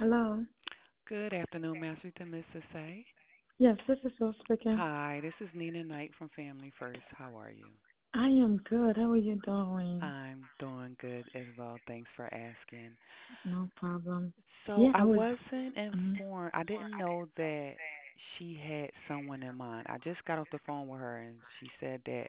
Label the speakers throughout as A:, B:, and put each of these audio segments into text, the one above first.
A: Hello.
B: Good afternoon, Master to Mrs. A.
A: Yes, this is Will speaking.
B: Hi, this is Nina Knight from Family First. How are you?
A: I am good. How are you doing?
B: I'm doing good as well. Thanks for asking.
A: No problem.
B: So
A: Yeah,
B: I
A: I was.
B: wasn't
A: Mm,
B: informed. I didn't know that she had someone in mind. I just got off the phone with her and she said that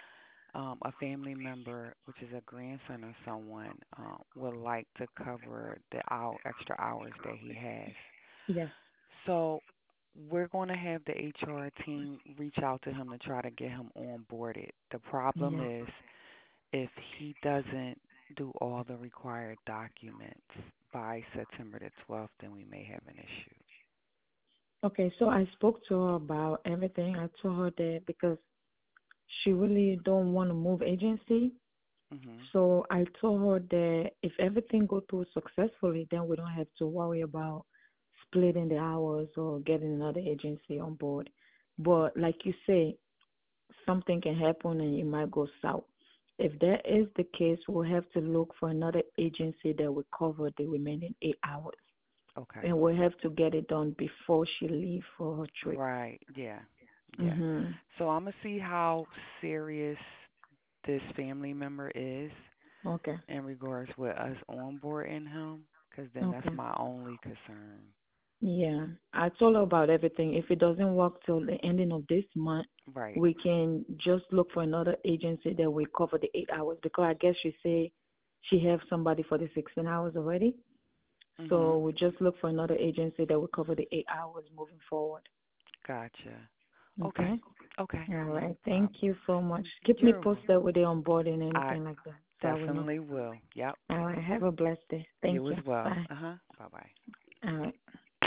B: a family member, which is a grandson or someone, would like to cover the extra hours that he has.
A: yes.
B: So we're going to have the HR team reach out to him to try to get him onboarded. The problem
A: Yes.
B: is if he doesn't do all the required documents by September the 12th, then we may have an issue.
A: Okay, so I spoke to her about everything. I told her that because she really don't want to move agency.
B: Mhm.
A: So I told her that if everything go through successfully, then we don't have to worry about splitting the hours or getting another agency on board. But like you say, something can happen and it might go south. If that is the case, we'll have to look for another agency that will cover the remaining 8 hours.
B: Okay.
A: And we'll have to get it done before she leave for her trip.
B: Right. Yeah. Yeah.
A: Mhm.
B: So I'm gonna see how serious this family member is
A: Okay.
B: in regards with us onboarding him, because then that's
A: Okay.
B: my only concern.
A: Yeah. I told her about everything. If it doesn't work till the ending of this month,
B: Right.
A: we can just look for another agency that will cover the 8 hours because I guess she say she have somebody for the 16 hours already. So
B: Mhm.
A: we just look for another agency that will cover the 8 hours moving forward.
B: Gotcha. Okay.
A: Okay.
B: Okay.
A: All
B: No
A: right. Thank
B: problem.
A: you so much. Keep me
B: You're wel-
A: posted with the onboarding and
B: I
A: anything like that, so I will know.
B: definitely will. Yep.
A: All right. Have a blessed day. Thank
B: You
A: you.
B: as well.
A: Bye.
B: Uh-huh. Bye-bye.
A: All right.